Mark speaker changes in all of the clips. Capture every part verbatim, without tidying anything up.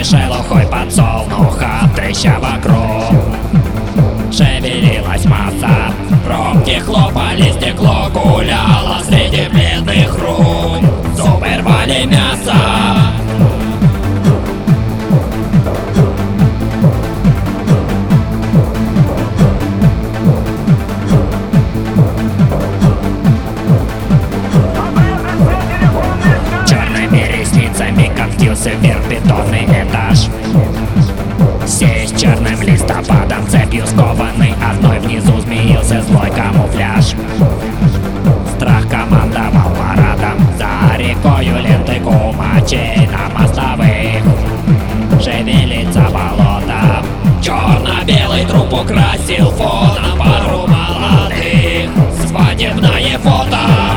Speaker 1: шелухой подсолнуха, треща вокруг шевелилась масса. Пробки хлопали, стекло гуляло среди бледных рук. Зубы рвали мясо. Черными ресницами коптился вверх бетонный этаж. Сесть черным листопадом, цепью скованный одной, внизу змеился злой камуфляж. Страх командовал марадом, за рекою ленты кумачей на мостовых шевелится болото. Черно-белый труп украсил фоном пару молодых. Свадебное фото.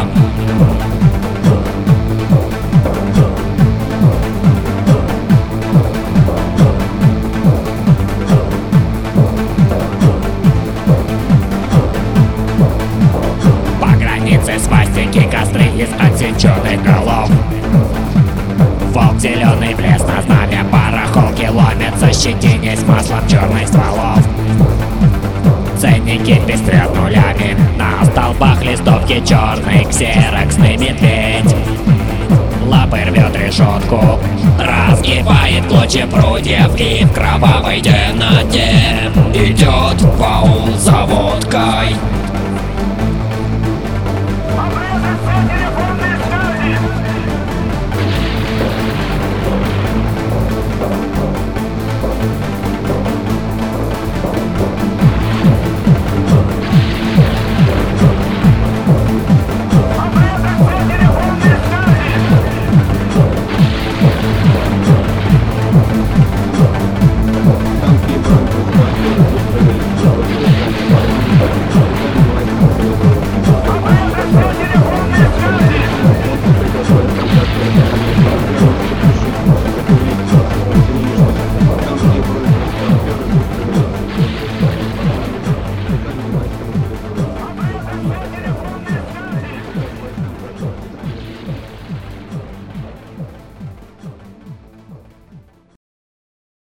Speaker 1: Свастики, костры из отсеченных голов. Волк зеленый влез на знамя, барахолки ломятся, щетинясь маслом черных стволов. Ценники пестрят нулями, на столбах листовки черный ксероксный медведь. Лапой рвет решетку, разгибает клочья прутьев, и в кровавой темноте идет в аул за водкой.